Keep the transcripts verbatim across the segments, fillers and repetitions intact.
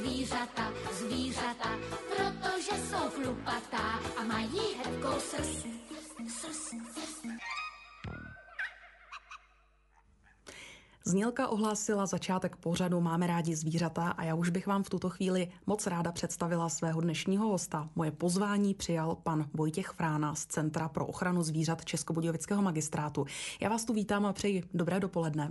zvířata, zvířata, protože jsou chlupatá a mají hebkou srst. Srst. Znělka ohlásila začátek pořadu Máme rádi zvířata a já už bych vám v tuto chvíli moc ráda představila svého dnešního hosta. Moje pozvání přijal pan Vojtěch Frána z Centra pro ochranu zvířat Českobudějovického magistrátu. Já vás tu vítám a přeji dobré dopoledne.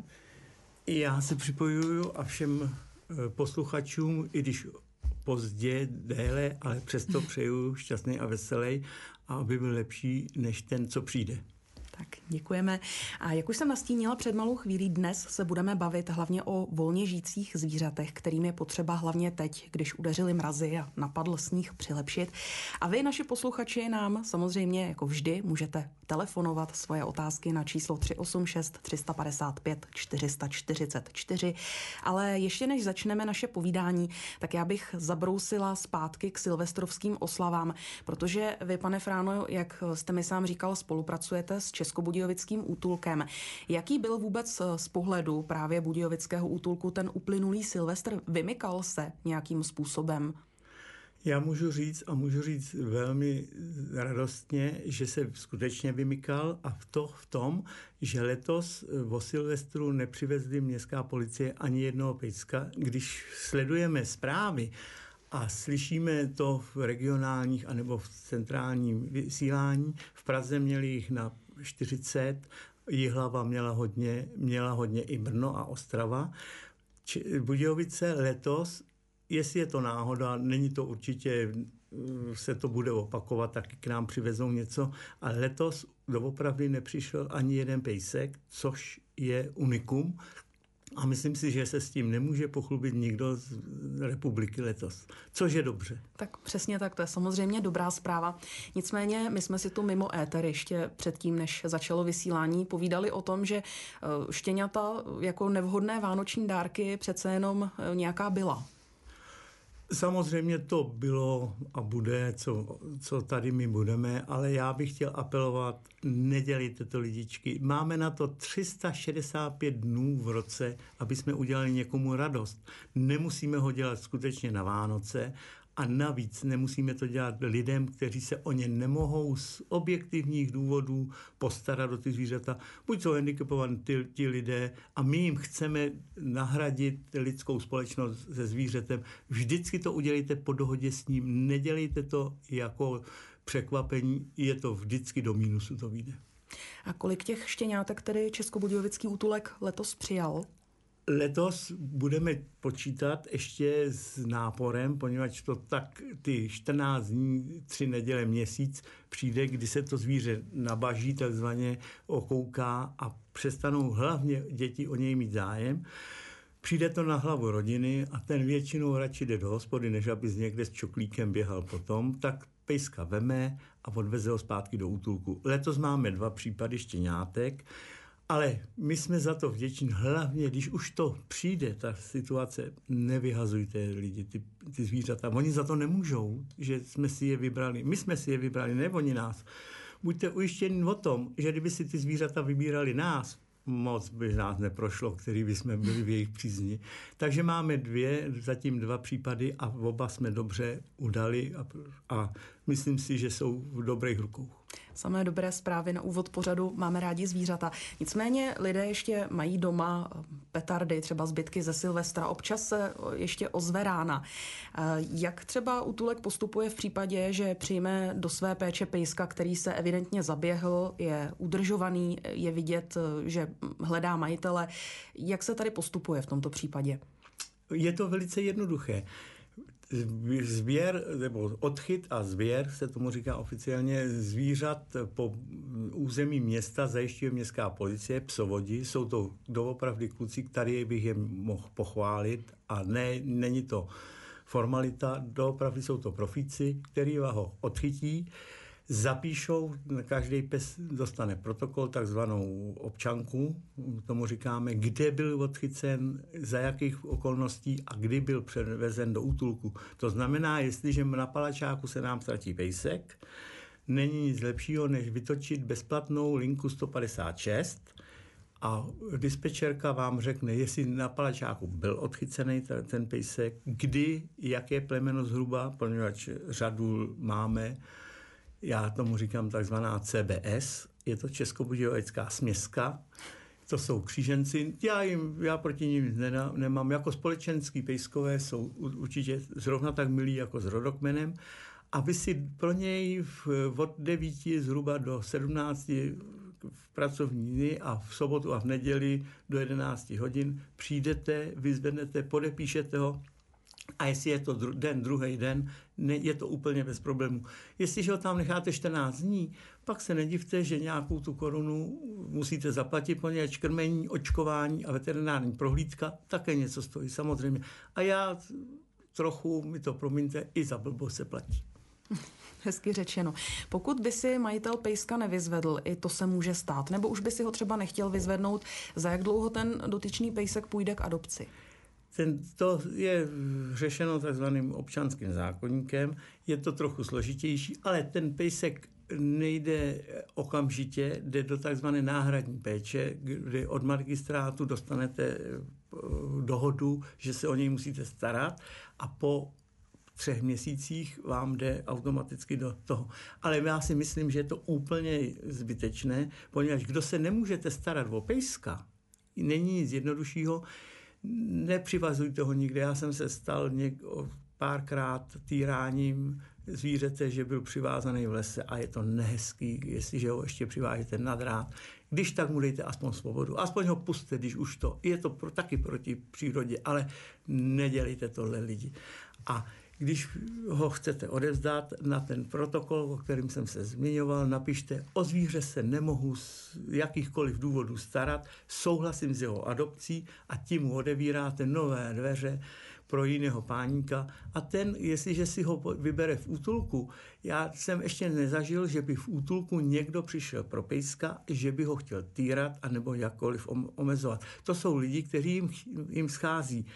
Já se připojuju a všem posluchačům, i když pozdě, déle, ale přesto přeju šťastný a veselý a aby byl lepší než ten, co přijde. Tak děkujeme. A jak už jsem nastínila před malou chvílí, dnes se budeme bavit hlavně o volně žijících zvířatech, kterým je potřeba hlavně teď, když udeřily mrazy a napadl sníh, přilepšit. A vy, naši posluchači, nám samozřejmě jako vždy můžete telefonovat svoje otázky na číslo tři osm šest tři padesát pět čtyři čtyřicet čtyři. Ale ještě než začneme naše povídání, tak já bych zabrousila zpátky k silvestrovským oslavám, protože vy, pane Fráno, jak jste mi sám říkal, spolupracujete s Českobudějovickým útulkem. Jaký byl vůbec z pohledu právě Budějovického útulku ten uplynulý Silvestr? Vymykal se nějakým způsobem? Já můžu říct a můžu říct velmi radostně, že se skutečně vymykal a to v tom, že letos o Silvestru nepřivezli městská policie ani jednoho pejska. Když sledujeme zprávy a slyšíme to v regionálních anebo v centrálním vysílání, v Praze měli jich na čtyřicet, Jihlava měla hodně, měla hodně i Brno a Ostrava. Či, Budějovice letos, jestli je to náhoda, není to určitě, se to bude opakovat, taky k nám přivezou něco, ale letos doopravdy nepřišel ani jeden pejsek, což je unikum. A myslím si, že se s tím nemůže pochlubit nikdo z republiky letos, což je dobře. Tak přesně tak, to je samozřejmě dobrá zpráva. Nicméně my jsme si tu mimo éter ještě předtím, než začalo vysílání, povídali o tom, že štěňata jako nevhodné vánoční dárky přece jenom nějaká byla. Samozřejmě to bylo a bude, co, co tady my budeme, ale já bych chtěl apelovat, nedělejte to, lidičky. Máme na to tři sta šedesát pět dnů v roce, aby jsme udělali někomu radost. Nemusíme ho dělat skutečně na Vánoce a navíc nemusíme to dělat lidem, kteří se o ně nemohou z objektivních důvodů postarat o ty zvířata. Buď jsou handicapovaní ty, ti lidé a my jim chceme nahradit lidskou společnost se zvířetem. Vždycky to udělejte po dohodě s ním, nedělejte to jako překvapení, je to vždycky do mínusu, to vyjde. A kolik těch štěňátek tedy Českobudějovický útulek letos přijal? Letos budeme počítat ještě s náporem, poněvadž to tak ty čtrnáct dní, tři neděle, měsíc přijde, kdy se to zvíře nabaží, takzvaně okouká a přestanou hlavně děti o něj mít zájem. Přijde to na hlavu rodiny a ten většinou radši jde do hospody, než aby z někde s čoklíkem běhal potom, tak pejska veme a odveze ho zpátky do útulku. Letos máme dva případy štěňátek, ale my jsme za to vděční, hlavně když už to přijde, ta situace, nevyhazujte lidi, ty, ty zvířata. Oni za to nemůžou, že jsme si je vybrali. My jsme si je vybrali, ne oni nás. Buďte ujištěni o tom, že kdyby si ty zvířata vybírali nás, moc by nás neprošlo, který by jsme byli v jejich přízni. Takže máme dvě, zatím dva případy a oba jsme dobře udali a, a myslím si, že jsou v dobrých rukou. Samé dobré zprávy na úvod pořadu Máme rádi zvířata. Nicméně lidé ještě mají doma petardy, třeba zbytky ze Silvestra. Občas se ještě ozve rána. Jak třeba útulek postupuje v případě, že přijme do své péče pejska, který se evidentně zaběhl, je udržovaný, je vidět, že hledá majitele. Jak se tady postupuje v tomto případě? Je to velice jednoduché. Sběr, nebo odchyt a sběr, se tomu říká oficiálně, zvířat po území města zajišťuje městská policie, psovodi, jsou to doopravdy kluci, který bych je mohl pochválit a ne, není to formalita, doopravdy jsou to profíci, který ho odchytí, zapíšou, každý pes dostane protokol, takzvanou občanku, tomu říkáme, kde byl odchycen, za jakých okolností a kdy byl převezen do útulku. To znamená, jestliže na palačáku se nám ztratí pejsek, není nic lepšího, než vytočit bezplatnou linku sto padesát šest a dispečerka vám řekne, jestli na palačáku byl odchycený ten pejsek, kdy, jaké plemeno zhruba, poněvadž řadu máme, já tomu říkám takzvaná C B S, je to českobudějovická směska, to jsou kříženci, já, jim, já proti nim nemám, jako společenský pejskové jsou určitě zrovna tak milí jako s rodokmenem, a vy si pro něj v, od devíti zhruba do sedmnácti v pracovní dny a v sobotu a v neděli do jedenácti hodin přijdete, vyzvednete, podepíšete ho a jestli je to dru- den, druhý den, ne, je to úplně bez problémů. Jestliže ho tam necháte čtrnáct dní, pak se nedivte, že nějakou tu korunu musíte zaplatit, poněvadž krmení, očkování a veterinární prohlídka také něco stojí, samozřejmě. A já trochu, mi to promiňte, i za blbost se platí. Hezky řečeno. Pokud by si majitel pejska nevyzvedl, i to se může stát, nebo už by si ho třeba nechtěl vyzvednout, za jak dlouho ten dotyčný pejsek půjde k adopci? Ten, to je řešeno takzvaným občanským zákoníkem, je to trochu složitější, ale ten pejsek nejde okamžitě, jde do takzvané náhradní péče, kdy od magistrátu dostanete dohodu, že se o něj musíte starat a po třech měsících vám jde automaticky do toho. Ale já si myslím, že je to úplně zbytečné, poněvadž kdo se nemůžete starat o pejska, není nic jednoduššího, nepřivazujte ho nikde. Já jsem se stal něk- párkrát týráním zvířete, že byl přivázaný v lese a je to nehezký, jestliže ho ještě přivážete na drát. Když tak mu dejte aspoň svobodu, aspoň ho pusťte, když už to. Je to pro, taky proti přírodě, ale nedělejte tohle lidi. A když ho chcete odevzdat na ten protokol, o kterém jsem se zmiňoval, napište, o zvíře se nemohu z jakýchkoliv důvodů starat, souhlasím s jeho adopcí a tím mu odevíráte nové dveře pro jiného páníka a ten, jestliže si ho vybere v útulku, já jsem ještě nezažil, že by v útulku někdo přišel pro pejska, že by ho chtěl týrat anebo jakkoliv omezovat. To jsou lidi, kteří jim, jim schází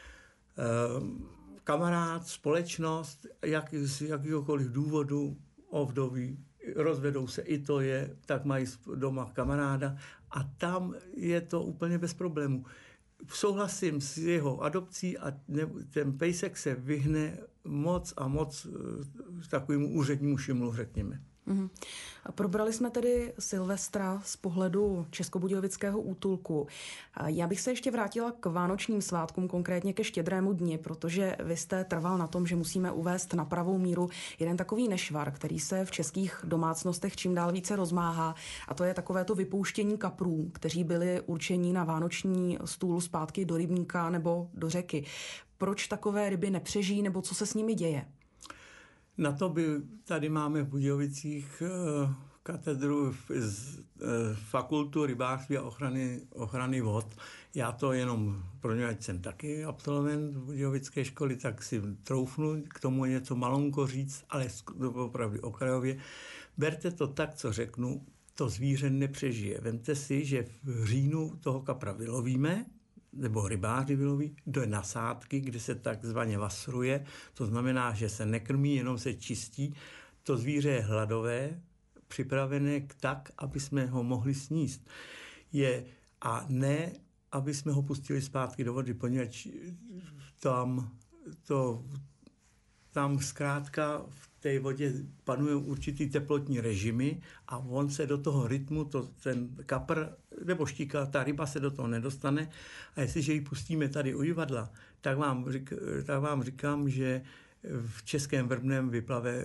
uh, kamarád, společnost, jak, z jakýkoliv důvodu, ovdoví, rozvedou se, i to je, tak mají doma kamaráda a tam je to úplně bez problému. Souhlasím s jeho adopcí a ten pejsek se vyhne moc a moc takovému úřednímu šimlu, řekněme. Mm. Probrali jsme tedy Silvestra z pohledu Českobudějovického útulku. Já bych se ještě vrátila k vánočním svátkům, konkrétně ke Štědrému dni, protože vy jste trval na tom, že musíme uvést na pravou míru jeden takový nešvar, který se v českých domácnostech čím dál více rozmáhá, a to je takové to vypouštění kaprů, kteří byli určení na vánoční stůl zpátky do rybníka nebo do řeky. Proč takové ryby nepřežijí, nebo co se s nimi děje? Na to by tady máme v Budějovicích uh, katedru z uh, fakultu rybářství a ochrany, ochrany vod. Já to jenom, pro ně, ať jsem taky absolvent Budějovické školy, tak si troufnu k tomu něco malonko říct, ale opravdu okrajově. Berte to tak, co řeknu, to zvíře nepřežije. Vemte si, že v říjnu toho kapra vylovíme, nebo rybáři vyloví, do nasádky, kde se takzvaně vasruje. To znamená, že se nekrmí, jenom se čistí. To zvíře je hladové, připravené k tak, aby jsme ho mohli sníst. Je, a ne, aby jsme ho pustili zpátky do vody, poněvadž tam, to, tam zkrátka v té vodě panují určitý teplotní režimy a on se do toho rytmu, to, ten kapr nebo štíka, ta ryba se do toho nedostane a jestliže ji pustíme tady u Jivadla, tak vám, řík, tak vám říkám, že v českém Vrbném vyplave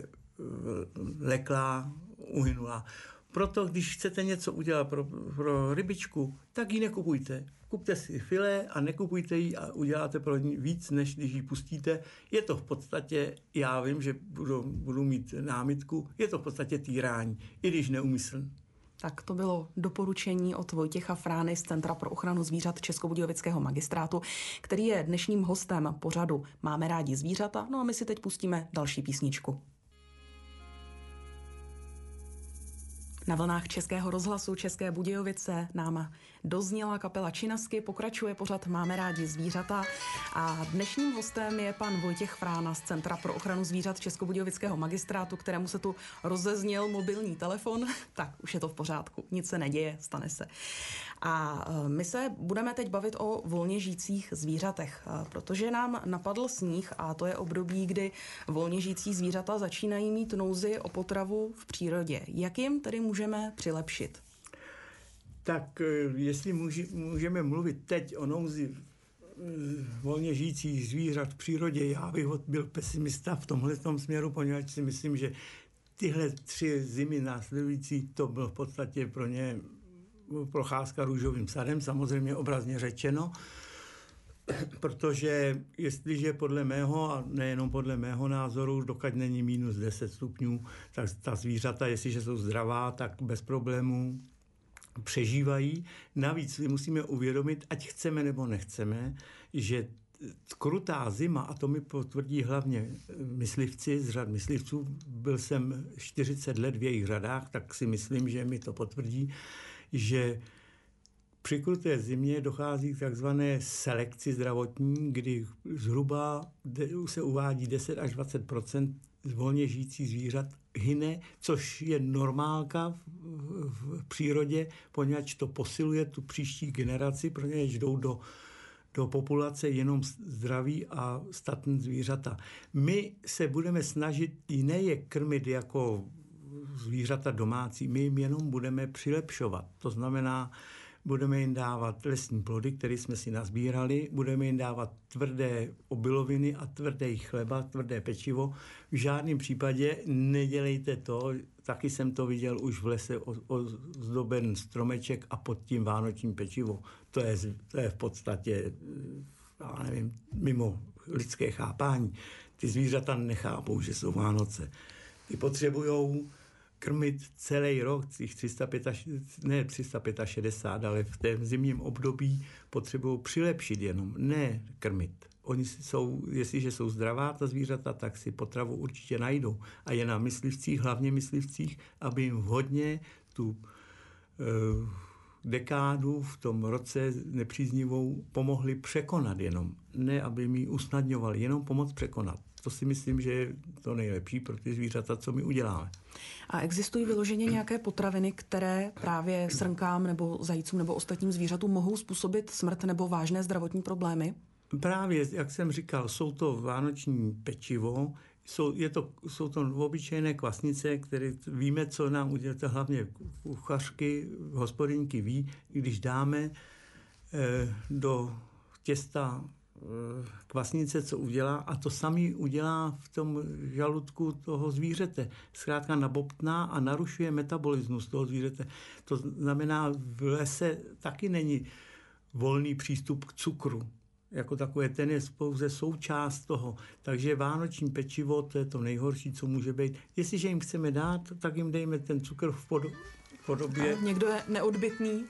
leklá, uhynulá. Proto, když chcete něco udělat pro, pro rybičku, tak ji nekupujte. Kupte si filé a nekupujte ji a uděláte pro ní víc, než když ji pustíte. Je to v podstatě, já vím, že budu, budu mít námitku, je to v podstatě týrání, i když neumyslný. Tak to bylo doporučení od Vojtěcha Frány z Centra pro ochranu zvířat Českobudějovického magistrátu, který je dnešním hostem pořadu Máme rádi zvířata. No a my si teď pustíme další písničku. Na vlnách Českého rozhlasu České Budějovice náma dozněla kapela Činasky, pokračuje pořad Máme rádi zvířata a dnešním hostem je pan Vojtěch Frána z Centra pro ochranu zvířat Českobudějovického magistrátu, kterému se tu rozezněl mobilní telefon. Tak, už je to v pořádku, nic se neděje, stane se. A my se budeme teď bavit o volně žijících zvířatech, protože nám napadl sníh a to je období, kdy volně žijící zvířata začínají mít nouzi o potravu v přírodě. Jak jim tedy můžeme přilepšit? Tak jestli může, můžeme mluvit teď o nouzi volně žijících zvířat v přírodě, já bych byl pesimista v tomhle směru, poněvadž si myslím, že tyhle tři zimy následující, to bylo v podstatě pro ně procházka růžovým sadem, samozřejmě obrazně řečeno, protože jestliže podle mého, a nejenom podle mého názoru, dokud není minus deset stupňů, tak ta zvířata, jestliže jsou zdravá, tak bez problémů přežívají. Navíc si musíme uvědomit, ať chceme nebo nechceme, že krutá zima, a to mi potvrdí hlavně myslivci z řad myslivců, byl jsem čtyřicet let v jejich řadách, tak si myslím, že mi to potvrdí, že při kruté zimě dochází k takzvané selekci zdravotní, kdy zhruba se uvádí deset až dvacet procent volně žijících zvířat hyne, což je normálka v, v, v přírodě, poněvadž to posiluje tu příští generaci, protože jdou do, do populace jenom zdraví a statní zvířata. My se budeme snažit ne je krmit jako zvířata domácí, my jim jenom budeme přilepšovat. To znamená, budeme jim dávat lesní plody, které jsme si nazbírali, budeme jim dávat tvrdé obiloviny a tvrdé chleba, tvrdé pečivo. V žádném případě nedělejte to, taky jsem to viděl už v lese, ozdoben stromeček a pod tím vánočním pečivo. To je, to je v podstatě, já nevím, mimo lidské chápání. Ty zvířata nechápou, že jsou Vánoce. Ty potřebujou krmit celý rok, těch tři sta šedesát, ne tři sta šedesát pět, ale v tom zimním období potřebují přilepšit jenom, ne krmit. Oni jsou, jestliže jsou zdravá ta zvířata, tak si potravu určitě najdou. A je na myslivcích, hlavně myslivcích, aby jim vhodně tu eh, dekádu v tom roce nepříznivou pomohli překonat jenom. Ne, aby mi usnadňovali, jenom pomoct překonat. To si myslím, že je to nejlepší pro ty zvířata, co my uděláme. A existují vyloženě nějaké potraviny, které právě srnkám nebo zajícům nebo ostatním zvířatům mohou způsobit smrt nebo vážné zdravotní problémy? Právě, jak jsem říkal, jsou to vánoční pečivo, jsou, je to, jsou to obyčejné kvasnice, které víme, co nám udělat, hlavně kuchařky, hospodyňky ví, když dáme eh, do těsta kvasnice, co udělá, a to samý udělá v tom žaludku toho zvířete. Zkrátka nabobtná a narušuje metabolismus toho zvířete. To znamená, v lese taky není volný přístup k cukru. Jako takové, ten je pouze součást toho. Takže vánoční pečivo, to je to nejhorší, co může být. Jestliže jim chceme dát, tak jim dejme ten cukr v podobě... A někdo je neodbytný.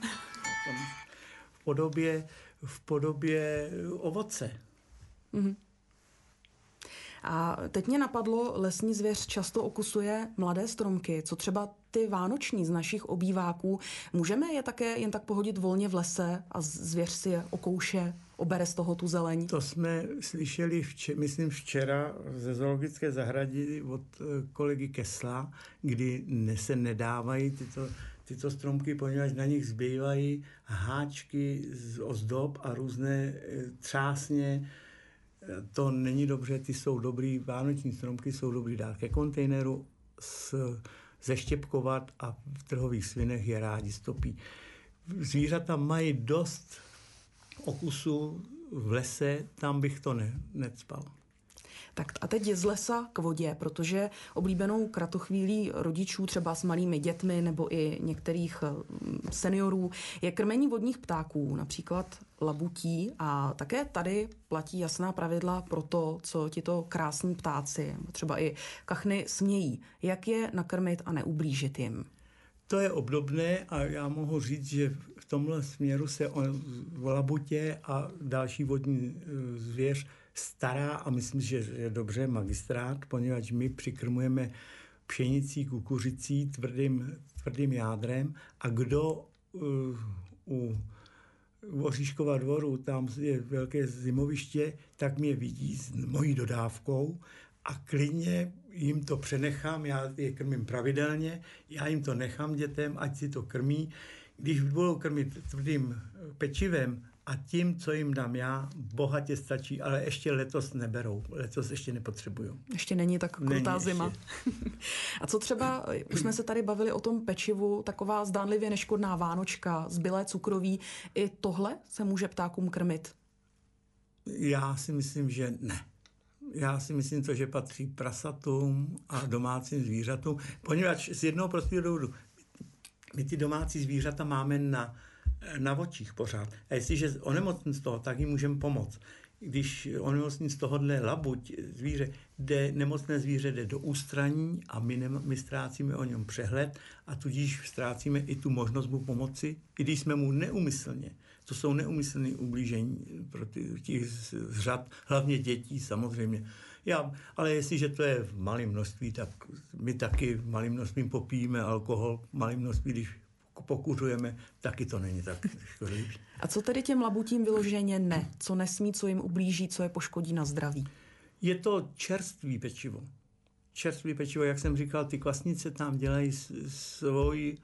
V podobě v podobě ovoce. Mm-hmm. A teď mě napadlo, lesní zvěř často okusuje mladé stromky. Co třeba ty vánoční z našich obýváků? Můžeme je také jen tak pohodit volně v lese a zvěř si je okouše, obere z toho tu zeleň? To jsme slyšeli, vče, myslím včera ze zoologické zahrady od kolegy Kesla, kdy se nedávají tyto tyto stromky, poněvadž na nich zbývají háčky z ozdob a různé třásně. To není dobře, ty jsou dobrý, vánoční stromky jsou dobrý dát ke kontejneru, s, zeštěpkovat a v trhových svinech je rádi stopí. Zvířata mají dost okusu v lese, tam bych to ne, necpal. Tak a teď z lesa k vodě, protože oblíbenou kratochvílí rodičů třeba s malými dětmi nebo i některých seniorů je krmení vodních ptáků, například labutí, a také tady platí jasná pravidla pro to, co tito krásní ptáci, třeba i kachny, smějí. Jak je nakrmit a neublížit jim? To je obdobné a já mohu říct, že v tomhle směru se o labutě a další vodní zvěř stará, a myslím, že je dobře, magistrát, poněvadž my přikrmujeme pšenicí, kukuřicí, tvrdým, tvrdým jádrem a kdo uh, u u Oříškova dvoru, tam je velké zimoviště, tak mě vidí s mojí dodávkou a klidně jim to přenechám, já je krmím pravidelně, já jim to nechám dětem, ať si to krmí. Když budou krmit tvrdým pečivem a tím, co jim dám já, bohatě stačí, ale ještě letos neberou, letos ještě nepotřebují. Ještě není tak krutá zima. A co třeba, už jsme se tady bavili o tom pečivu, taková zdánlivě neškodná vánočka, zbylé cukroví, i tohle se může ptákům krmit? Já si myslím, že ne. Já si myslím to, že patří prasatům a domácím zvířatům, poněvadž z jednoho prostého důvodu my ty domácí zvířata máme na, na očích pořád. A jestliže onemocní z toho, tak jim můžeme pomoct. Když onemocní z tohohle labuť zvíře, jde, nemocné zvíře jde do ústraní a my, ne, my ztrácíme o něm přehled a tudíž ztrácíme i tu možnost mu pomoci, i když jsme mu neumyslně. To jsou neumyslné ublížení pro ty, těch z řad, hlavně dětí samozřejmě. Já, ale jestliže to je v malém množství, tak my taky v malém množství popijeme alkohol, v malém množství, když pokuřujeme, taky to není tak škodlivé. A co tedy těm labutím vyloženě ne? Co nesmí, co jim ublíží, co je poškodí na zdraví? Je to čerstvý pečivo. Čerstvý pečivo, jak jsem říkal, ty kvasnice tam dělají svůj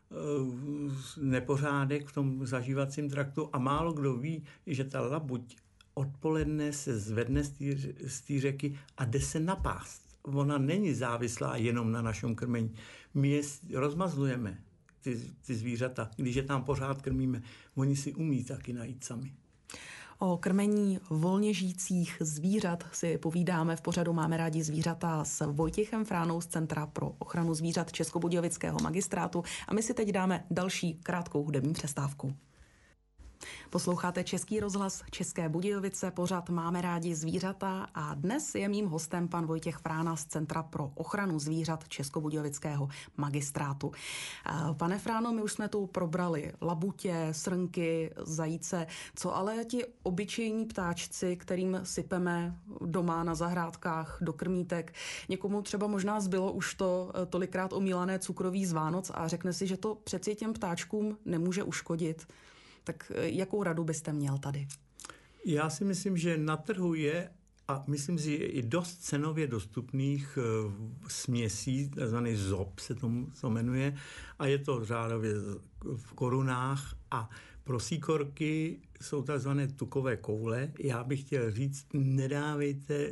nepořádek v tom zažívacím traktu a málo kdo ví, že ta labuť odpoledne se zvedne z té řeky a jde se napást. Ona není závislá jenom na našem krmení. My je rozmazlujeme, ty, ty zvířata. Když je tam pořád krmíme, oni si umí taky najít sami. O krmení volně žijících zvířat si povídáme v pořadu Máme rádi zvířata s Vojtěchem Fránou z Centra pro ochranu zvířat Českobudějovického magistrátu a my si teď dáme další krátkou hudební přestávku. Posloucháte Český rozhlas České Budějovice, pořad Máme rádi zvířata a dnes je mým hostem pan Vojtěch Frána z Centra pro ochranu zvířat Českobudějovického magistrátu. Pane Fráno, my už jsme tu probrali labutě, srnky, zajíce, co ale ti obyčejní ptáčci, kterým sypeme doma na zahrádkách do krmítek. Někomu třeba možná zbylo už to tolikrát omílané cukroví z Vánoc a řekne si, že to přeci těm ptáčkům nemůže uškodit. Tak jakou radu byste měl tady? Já si myslím, že na trhu je a myslím si, že je i dost cenově dostupných uh, směsí, takzvaný zob se tomu to jmenuje, a je to řádově v korunách a pro síkorky jsou takzvané tukové koule. Já bych chtěl říct, nedávejte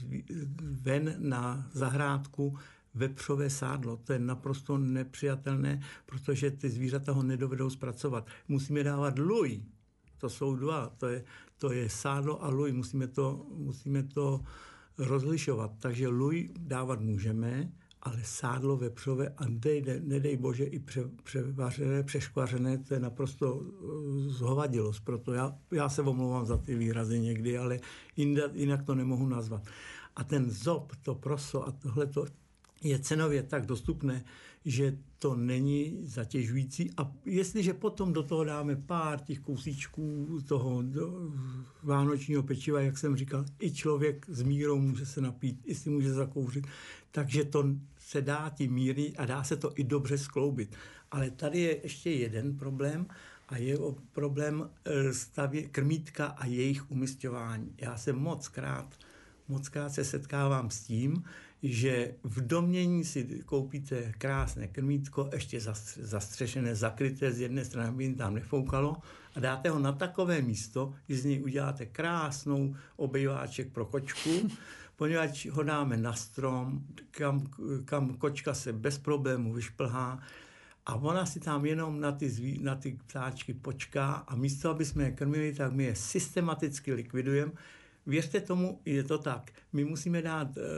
ven na zahrádku vepřové sádlo. To je naprosto nepřijatelné, protože ty zvířata ho nedovedou zpracovat. Musíme dávat luj. To jsou dva. To je, to je sádlo a luj. Musíme to, musíme to rozlišovat. Takže luj dávat můžeme, ale sádlo vepřové a nedej, nedej bože i pře, převařené, přeškvařené, to je naprosto zhovadilost. Proto já, já se omlouvám za ty výrazy někdy, ale jinak, jinak to nemohu nazvat. A ten zob, to proso a tohleto je cenově tak dostupné, že to není zatěžující. A jestliže potom do toho dáme pár těch kousíčků toho do vánočního pečiva, jak jsem říkal, i člověk s mírou může se napít, i si může zakouřit, takže to se dá tím mírnit a dá se to i dobře skloubit. Ale tady je ještě jeden problém a je problém stavě, krmítka a jejich umisťování. Já se moc krát, moc krát se setkávám s tím, že v domění si koupíte krásné krmítko, ještě zastřešené, zakryté z jedné strany, aby jim tam nefoukalo a dáte ho na takové místo, že z něj uděláte krásnou obejváček pro kočku, poněvadž ho dáme na strom, kam, kam kočka se bez problémů vyšplhá a ona si tam jenom na ty, zví, na ty ptáčky počká a místo, aby jsme je krmili, tak my je systematicky likvidujeme. Věřte tomu, je to tak. My musíme dát uh,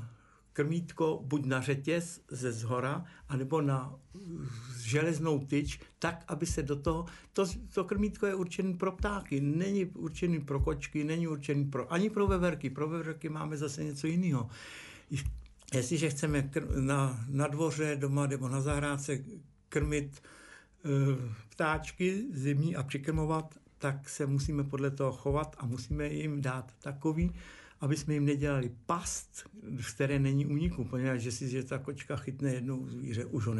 krmítko buď na řetěz ze zhora, anebo na železnou tyč, tak, aby se do toho... To, to krmítko je určené pro ptáky, není určený pro kočky, není určený pro, ani pro veverky. Pro veverky máme zase něco jiného. Jestliže chceme kr- na, na dvoře, doma nebo na zahrádce krmit uh, ptáčky zimní a přikrmovat, tak se musíme podle toho chovat a musíme jim dát takový, aby jsme jim nedělali past, v které není úniku, poněvadž že si že ta kočka chytne jednou zvíře, už ho nepustí.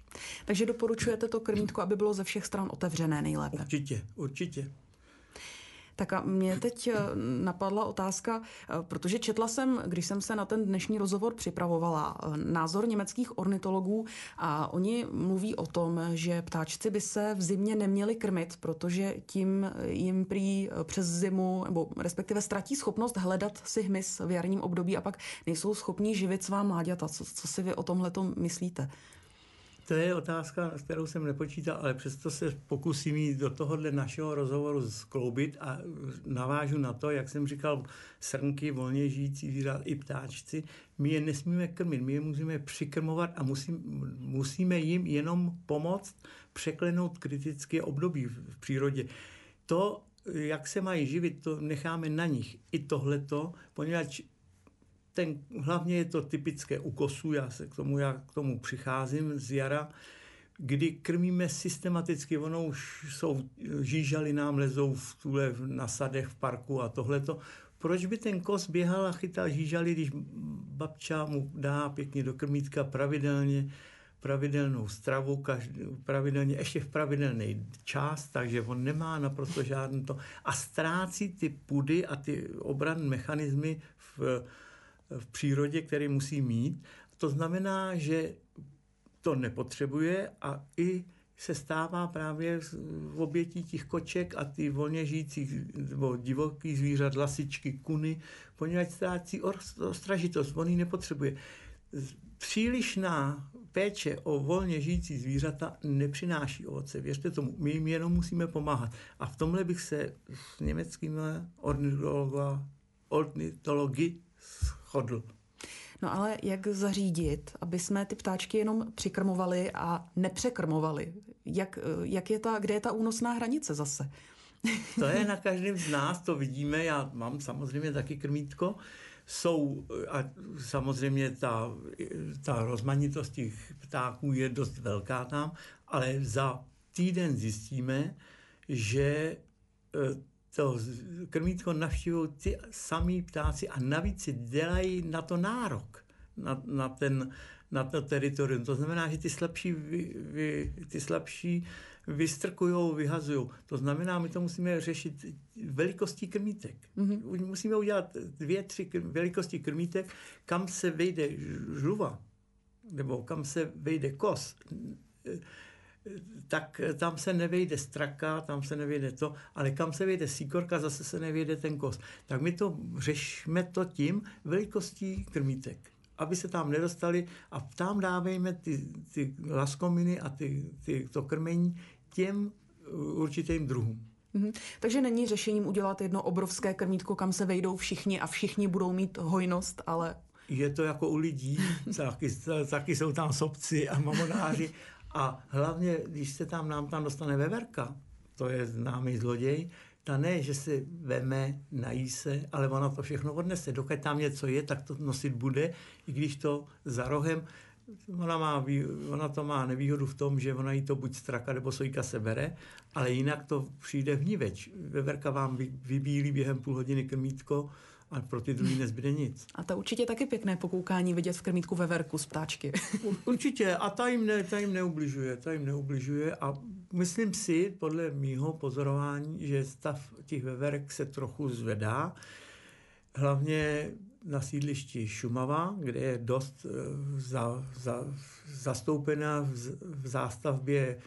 Takže doporučujete to krmítko, aby bylo ze všech stran otevřené nejlépe? Určitě, určitě. Tak a mě teď napadla otázka, protože četla jsem, když jsem se na ten dnešní rozhovor připravovala, názor německých ornitologů a oni mluví o tom, že ptáčci by se v zimě neměli krmit, protože tím jim prý přes zimu, nebo respektive ztratí schopnost hledat si hmyz v jarním období a pak nejsou schopní živit svá mláďata. Co, co si vy o tomhletom myslíte? To je otázka, s kterou jsem nepočítal, ale přesto se pokusím jít do tohohle našeho rozhovoru skloubit a navážu na to, jak jsem říkal, srnky, volně žijící zvířata i ptáčci, my je nesmíme krmit, my je musíme přikrmovat a musí, musíme jim jenom pomoct překlenout kritické období v přírodě. To, jak se mají živit, to necháme na nich. I tohleto, poněvadž ten, hlavně je to typické u kosů, já se k tomu, já k tomu přicházím z jara, kdy krmíme systematicky, ono už jsou žížaly nám lezou v tule na sadech v parku a tohleto. Proč by ten kos běhal a chytal žížaly, když babča mu dá pěkně do krmítka pravidelně, pravidelnou stravu, každý, pravidelně, ještě v pravidelný čas, takže on nemá naprosto žádný to a ztrácí ty pudy a ty obranné mechanismy v v přírodě, který musí mít. To znamená, že to nepotřebuje a i se stává právě v obětí těch koček a ty volně žijících nebo divokých zvířat, lasičky, kuny, poněvadž ztrácí ostražitost, on ji nepotřebuje. Přílišná péče o volně žijící zvířata nepřináší ovoce. Věřte tomu, my jim jenom musíme pomáhat. A v tomhle bych se s německými ornitology shodl. No ale jak zařídit, aby jsme ty ptáčky jenom přikrmovali a nepřekrmovali? Jak, jak je ta, kde je ta únosná hranice zase? To je na každém z nás, to vidíme. Já mám samozřejmě taky krmítko. Jsou, a samozřejmě ta, ta rozmanitost těch ptáků je dost velká tam, ale za týden zjistíme, že to krmítko navštívují ty samý ptáci a navíc si dělají na to nárok, na, na, ten, na to teritorium. To znamená, že ty slabší, vy, vy, ty slabší vystrkujou, vyhazujou. To znamená, my to musíme řešit velikostí krmítek. Mm-hmm. Musíme udělat dvě, tři kr- velikosti krmítek, kam se vejde žluva, nebo kam se vejde kos, tak tam se nevejde straka, tam se nevejde to, ale kam se vejde síkorka, zase se nevejde ten kos. Tak my to řešíme to tím velikostí krmítek, aby se tam nedostali a tam dávejme ty, ty laskominy a ty, ty, to krmení těm určitým druhům. Mhm. Takže není řešením udělat jedno obrovské krmítko, kam se vejdou všichni a všichni budou mít hojnost, ale... Je to jako u lidí, taky, taky jsou tam sobci a mamonáři. A hlavně, když se tam nám tam dostane veverka, to je známý zloděj, ta ne, že se veme, nají se, ale ona to všechno odnese. Dokud tam něco je, tak to nosit bude, i když to za rohem, ona, má, ona to má nevýhodu v tom, že ona jí to buď straka nebo sojka sebere, ale jinak to přijde vniveč. Veverka vám vybílí během půl hodiny krmítko, a pro ty druhý nezbyde nic. A to určitě taky pěkné pokoukání vidět v krmítku veverku z ptáčky. Určitě. A ta jim, ne, ta jim neubližuje. Ta jim neubližuje. A myslím si, podle mýho pozorování, že stav těch veverek se trochu zvedá. Hlavně na sídlišti Šumava, kde je dost za, za, zastoupená v, v zástavbě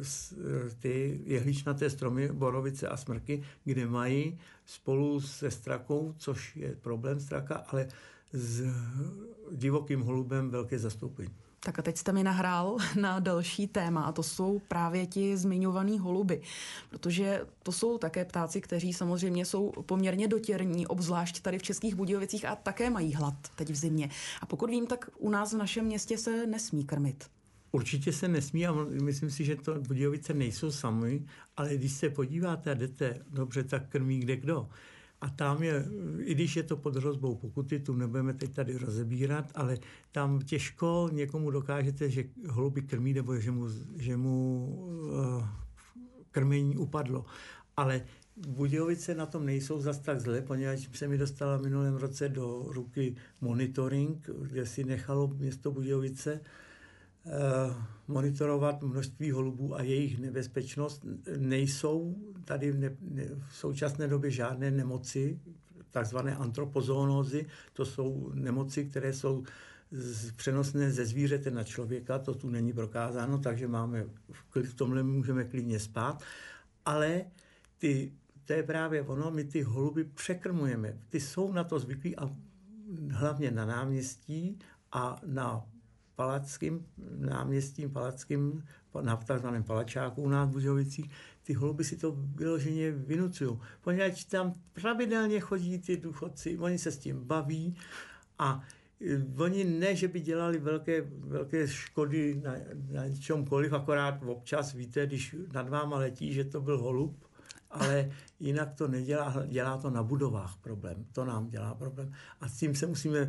ty jehličnaté stromy, borovice a smrky, kde mají spolu se strakou, což je problém straka, ale s divokým holubem velké zastoupení. Tak a teď jste mi nahrál na další téma a to jsou právě ti zmiňovaný holuby, protože to jsou také ptáci, kteří samozřejmě jsou poměrně dotěrní, obzvlášť tady v Českých Budějovicích a také mají hlad teď v zimě. A pokud vím, tak u nás v našem městě se nesmí krmit. Určitě se nesmí a myslím si, že to Budějovice nejsou sami, ale když se podíváte a jdete, dobře, tak krmí kde kdo. A tam je, i když je to pod hrozbou pokuty, tu nebudeme teď tady rozebírat, ale tam těžko někomu dokážete, že holuby krmí, nebo že mu, že mu uh, krmení upadlo. Ale Budějovice na tom nejsou zas tak zle, poněvadž se mi dostala v minulém roce do ruky monitoring, kde si nechalo město Budějovice monitorovat množství holubů a jejich nebezpečnost. Nejsou tady ne, ne, v současné době žádné nemoci, takzvané antropozónózy. To jsou nemoci, které jsou z, přenosné ze zvířete na člověka. To tu není prokázáno, takže máme v tomhle můžeme klidně spát. Ale ty, to je právě ono, my ty holuby překrmujeme. Ty jsou na to zvyklí a hlavně na náměstí a na Palackým náměstím, Palackým, na takzvaném Palačáku u nás v Budějovicích, ty holuby si to vyloženě vynucují. Poněvadž tam pravidelně chodí ty důchodci, oni se s tím baví a oni ne, že by dělali velké, velké škody na, na čemkoliv, akorát občas víte, když nad váma letí, že to byl holub, ale jinak to nedělá, dělá to na budovách problém. To nám dělá problém. A s tím se musíme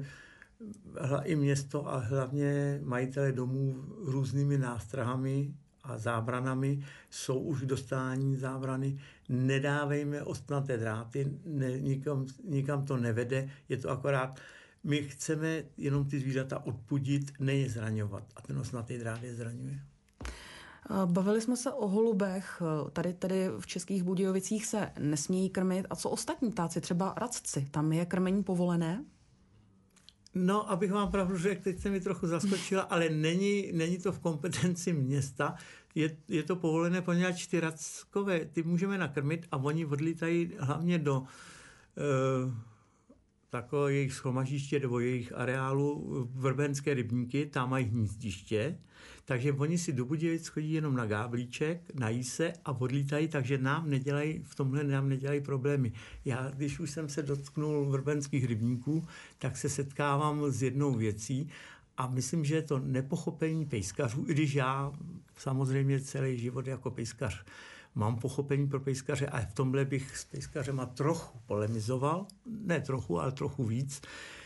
i město a hlavně majitele domů různými nástrahami a zábranami jsou už k dostání zábrany. Nedávejme ostnaté dráty, ne, nikam, nikam to nevede, je to akorát, my chceme jenom ty zvířata odpudit, ne je zraňovat a ten ostnatý drát je zraňuje. Bavili jsme se o holubech, tady, tady v Českých Budějovicích se nesmějí krmit. A co ostatní ptáci, třeba racci, tam je krmení povolené? No, abych vám pravdu řekl, teď se mi trochu zaskočila, ale není, není to v kompetenci města. Je, je to povolené, poněvadž ty rackové, ty můžeme nakrmit a oni odlítají hlavně do uh, takové jejich schromaždiště nebo jejich areálu vrbenské rybníky, tam mají hnízdiště, takže oni si do Budějovic chodí jenom na gáblíček, nají se a odlítají, takže nám nedělají, v tomhle nám nedělají problémy. Já, když už jsem se dotknul vrbenských rybníků, tak se setkávám s jednou věcí a myslím, že je to nepochopení pejskařů, i když já samozřejmě celý život jako pejskař mám pochopení pro pejskaře a v tomhle bych s pejskařema trochu polemizoval, ne trochu, ale trochu víc.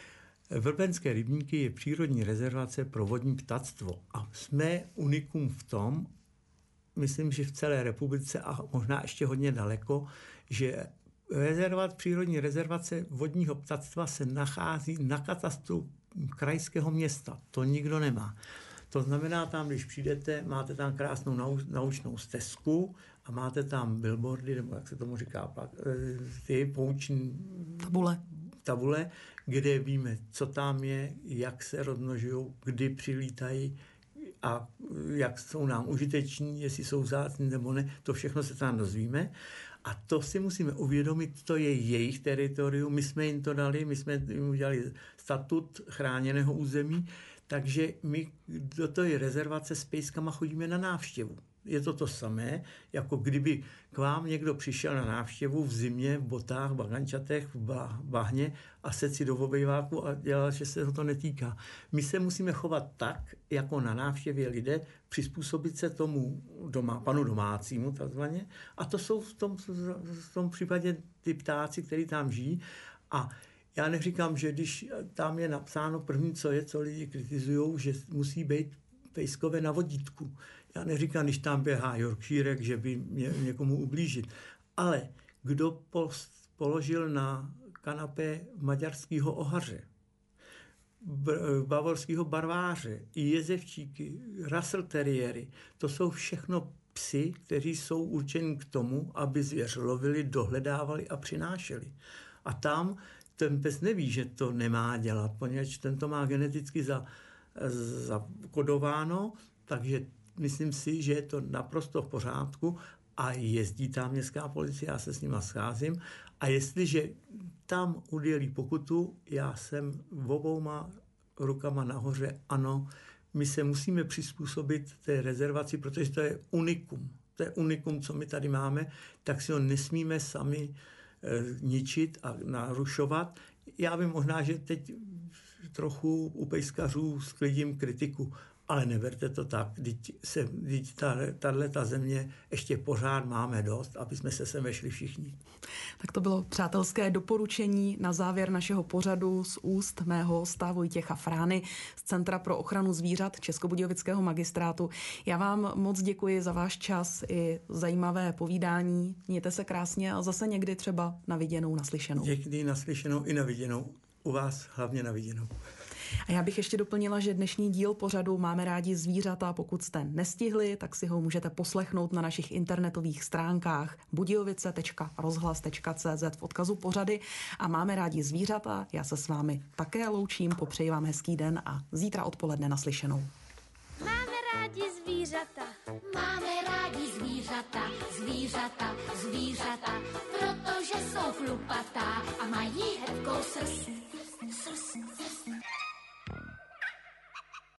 Vrbenské rybníky je přírodní rezervace pro vodní ptactvo a jsme unikum v tom, myslím, že v celé republice a možná ještě hodně daleko, že rezervat, přírodní rezervace vodního ptactva se nachází na katastru krajského města. To nikdo nemá. To znamená, tam, když přijdete, máte tam krásnou nau, naučnou stezku a máte tam billboardy, nebo jak se tomu říká, ty pouční tabule. tabule, kde víme, co tam je, jak se rozmnožují, kdy přilítají a jak jsou nám užiteční, jestli jsou vzácní nebo ne, to všechno se tam dozvíme. A to si musíme uvědomit, to je jejich teritorium, my jsme jim to dali, my jsme jim udělali statut chráněného území, takže my do té rezervace s pejskama chodíme na návštěvu. Je to to samé, jako kdyby k vám někdo přišel na návštěvu v zimě, v botách, bagančatech, v bahně a sedl si do obejváku a dělal, že se to netýká. My se musíme chovat tak, jako na návštěvě lidé, přizpůsobit se tomu doma, panu domácímu takzvaně. A to jsou v tom, v tom případě ty ptáci, kteří tam žijí. A já neříkám, že když tam je napsáno první, co je, co lidi kritizují, že musí být pejskové na vodítku. Já neříkám, když tam běhá Yorkshirek, že by mě někomu ublížit. Ale kdo post, položil na kanapé maďarského ohaře, bavorského barváře, i jezevčíky, Russell Terriery, to jsou všechno psy, kteří jsou určeni k tomu, aby zvěř lovili, dohledávali a přinášeli. A tam ten pes neví, že to nemá dělat, poněvadž ten to má geneticky za, zakodováno, takže myslím si, že je to naprosto v pořádku a jezdí tam městská policie, já se s nima scházím a jestliže tam udělí pokutu, já jsem obouma rukama nahoře, ano, my se musíme přizpůsobit té rezervaci, protože to je unikum. To je unikum, co my tady máme, tak si ho nesmíme sami e, ničit a narušovat. Já vím možná, že teď trochu u pejskařů sklidím kritiku, ale neberte to tak, teď se, teď ta, tato země ještě pořád máme dost, aby jsme se sem vešli všichni. Tak to bylo přátelské doporučení na závěr našeho pořadu z úst mého hosta Vojtěcha Frány z Centra pro ochranu zvířat Českobudějovického magistrátu. Já vám moc děkuji za váš čas i zajímavé povídání. Mějte se krásně a zase někdy třeba na viděnou, naslyšenou. Někdy naslyšenou i na viděnou. u vás hlavně na viděnou. A já bych ještě doplnila, že dnešní díl pořadu Máme rádi zvířata. Pokud jste nestihli, tak si ho můžete poslechnout na našich internetových stránkách budějovice tečka rozhlas tečka cé zet v odkazu pořady. A Máme rádi zvířata. Já se s vámi také loučím, popřeji vám hezký den a zítra odpoledne naslyšenou. Máme rádi zvířata. Máme rádi zvířata, zvířata, zvířata, protože jsou chlupatá a mají hebkou srst. Srst.